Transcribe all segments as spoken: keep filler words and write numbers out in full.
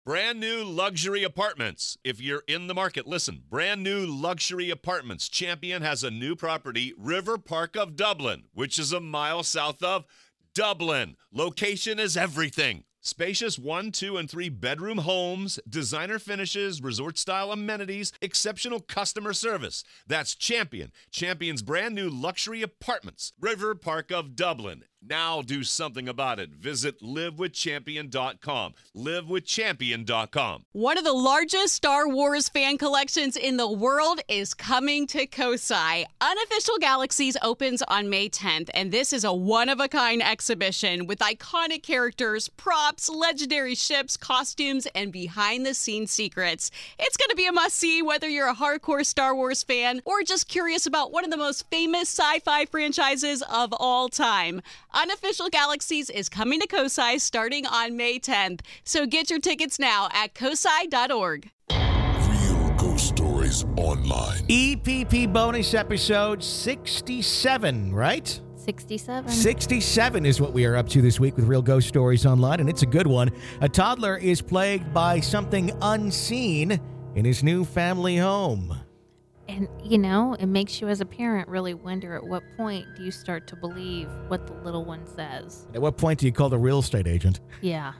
Brand new luxury apartments. If you're in the market, listen. Brand new luxury apartments. Champion has a new property, River Park of Dublin, which is a mile south of Dublin. Location is everything. Spacious one, two, and three bedroom homes, designer finishes, resort-style amenities, exceptional customer service. That's Champion. Champion's brand new luxury apartments, River Park of Dublin. Now do something about it. Visit live with champion dot com. live with champion dot com. One of the largest Star Wars fan collections in the world is coming to Kosai. Unofficial Galaxies opens on May tenth, and this is a one-of-a-kind exhibition with iconic characters, props, legendary ships, costumes, and behind-the-scenes secrets. It's going to be a must-see whether you're a hardcore Star Wars fan or just curious about one of the most famous sci-fi franchises of all time. Unofficial Galaxies is coming to Kosai starting on May tenth. So get your tickets now at kosai dot org. Real Ghost Stories Online. E P P bonus episode sixty-seven, right? sixty-seven. sixty-seven is what we are up to this week with Real Ghost Stories Online, and it's a good one. A toddler is plagued by something unseen in his new family home. And, you know, it makes you as a parent really wonder at what point do you start to believe what the little one says. At what point do you call the real estate agent? Yeah.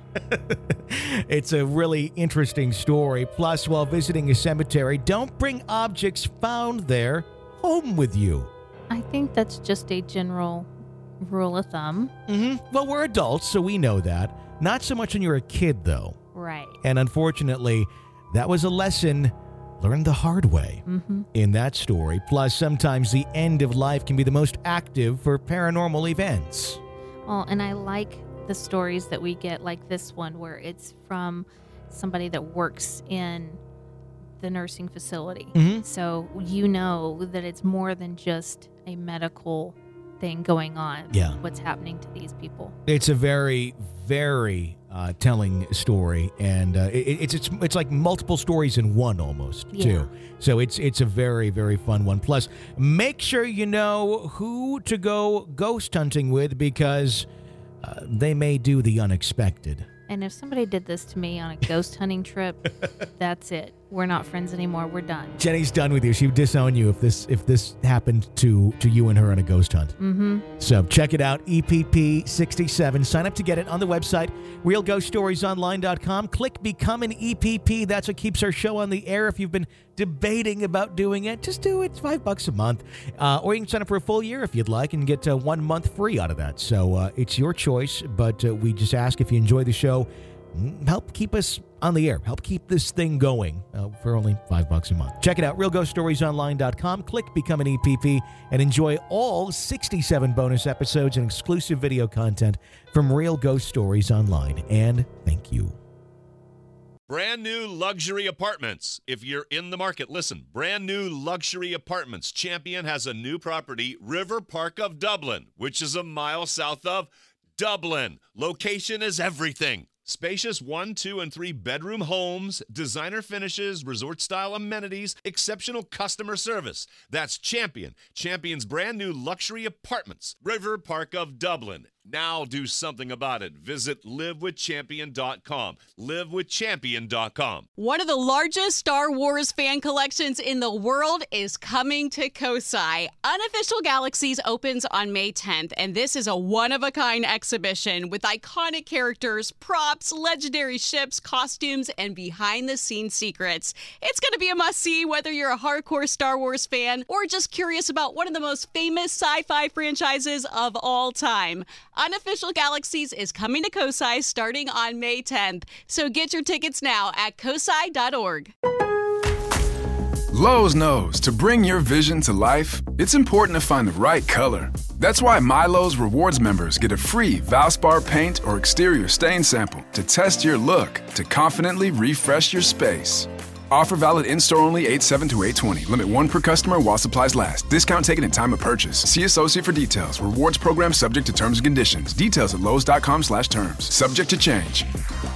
It's a really interesting story. Plus, while visiting a cemetery, don't bring objects found there home with you. I think that's just a general rule of thumb. Mm-hmm. Well, we're adults, so we know that. Not so much when you're a kid, though. Right. And unfortunately, that was a lesson learned the hard way mm-hmm. in that story. Plus, sometimes the end of life can be the most active for paranormal events. Well, and I like the stories that we get like this one where it's from somebody that works in the nursing facility. Mm-hmm. So you know that it's more than just a medical thing going on. Yeah. What's happening to these people. It's a very, very uh, telling story, and uh, it, it's it's it's like multiple stories in one almost, Yeah. too. So it's it's a very, very fun one. Plus, make sure you know who to go ghost hunting with because uh, they may do the unexpected. And if somebody did this to me on a ghost hunting trip, that's it. We're not friends anymore. We're done. Jenny's done with you. She would disown you if this if this happened to, to you and her on a ghost hunt. Mm-hmm. So check it out, E P P sixty-seven. Sign up to get it on the website, real ghost stories online dot com. Click Become an E P P. That's what keeps our show on the air. If you've been debating about doing it, just do it. It's five bucks a month. Uh, or you can sign up for a full year if you'd like and get uh, one month free out of that. So uh, it's your choice, but uh, we just ask if you enjoy the show, help keep us on the air. Help keep this thing going uh, for only five bucks a month. Check it out, real ghost stories online dot com. Click Become an E P P and enjoy all sixty-seven bonus episodes and exclusive video content from Real Ghost Stories Online. And thank you. Brand new luxury apartments. If you're in the market, listen. Brand new luxury apartments. Champion has a new property, River Park of Dublin, which is a mile south of Dublin. Location is everything. Spacious one, two, and three bedroom homes, designer finishes, resort-style amenities, exceptional customer service. That's Champion. Champion's brand new luxury apartments, River Park of Dublin. Now do something about it. Visit live with champion dot com. live with champion dot com. One of the largest Star Wars fan collections in the world is coming to Kosai. Unofficial Galaxies opens on May tenth, and this is a one-of-a-kind exhibition with iconic characters, props, legendary ships, costumes, and behind-the-scenes secrets. It's going to be a must-see whether you're a hardcore Star Wars fan or just curious about one of the most famous sci-fi franchises of all time. Unofficial Galaxies is coming to Kosai starting on May tenth. So get your tickets now at kosai dot org. Lowe's knows to bring your vision to life, it's important to find the right color. That's why MyLowe's Rewards members get a free Valspar paint or exterior stain sample to test your look to confidently refresh your space. Offer valid in-store only eight seven to eight twenty. Limit one per customer while supplies last. Discount taken in time of purchase. See associate for details. Rewards program subject to terms and conditions. Details at lowes dot com slash terms. Subject to change.